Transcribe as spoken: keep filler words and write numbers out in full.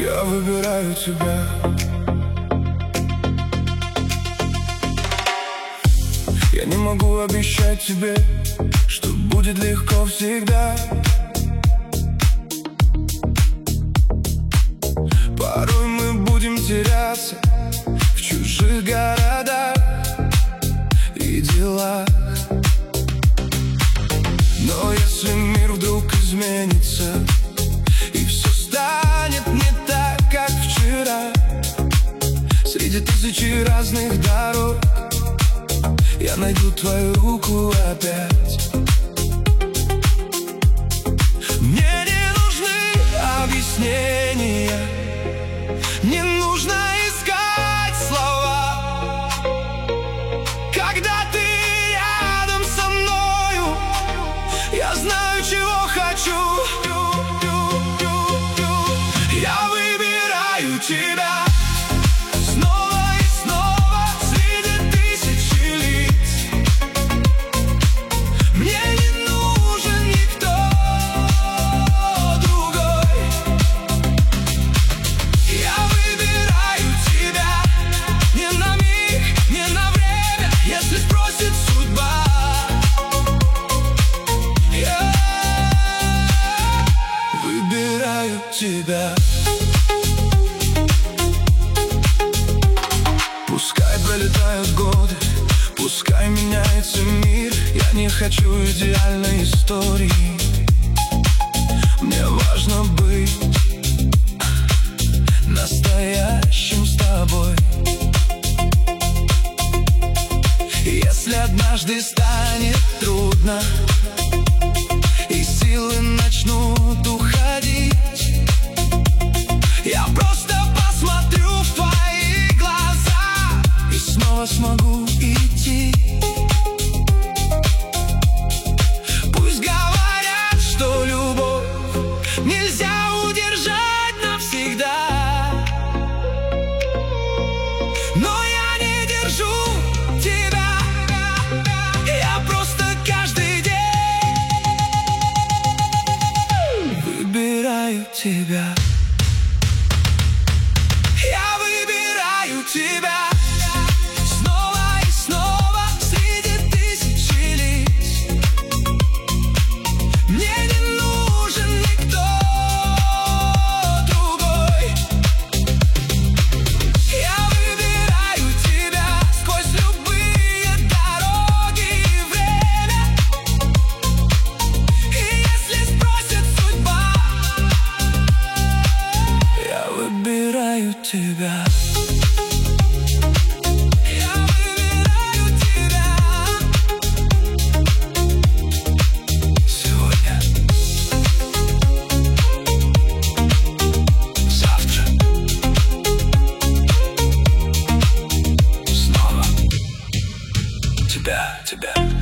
Я выбираю тебя. Я не могу обещать тебе, что будет легко всегда. Порой мы будем теряться в чужих городах и делах. Но если мир вдруг изменится и все станет не так, как вчера, среди тысячи разных дорог я найду твою руку опять. Мне не нужны объяснения, не нужно искать слова. Когда ты рядом со мною, я знаю, чего хочу. Я выбираю тебя. Тебя. Пускай пролетают годы, пускай меняется мир, я не хочу идеальной истории. Мне важно быть настоящим с тобой. Если однажды станет трудно и силы начнут уходить, я просто посмотрю в твои глаза и снова смогу идти. Пусть говорят, что любовь нельзя удержать навсегда, но я не держу тебя. Я просто каждый день выбираю тебя. Тебя снова и снова среди тысячи лиц. Мне не нужен никто другой. Я выбираю тебя сквозь любые дороги и время. И если спросит судьба, я выбираю тебя. Тебя, тебя.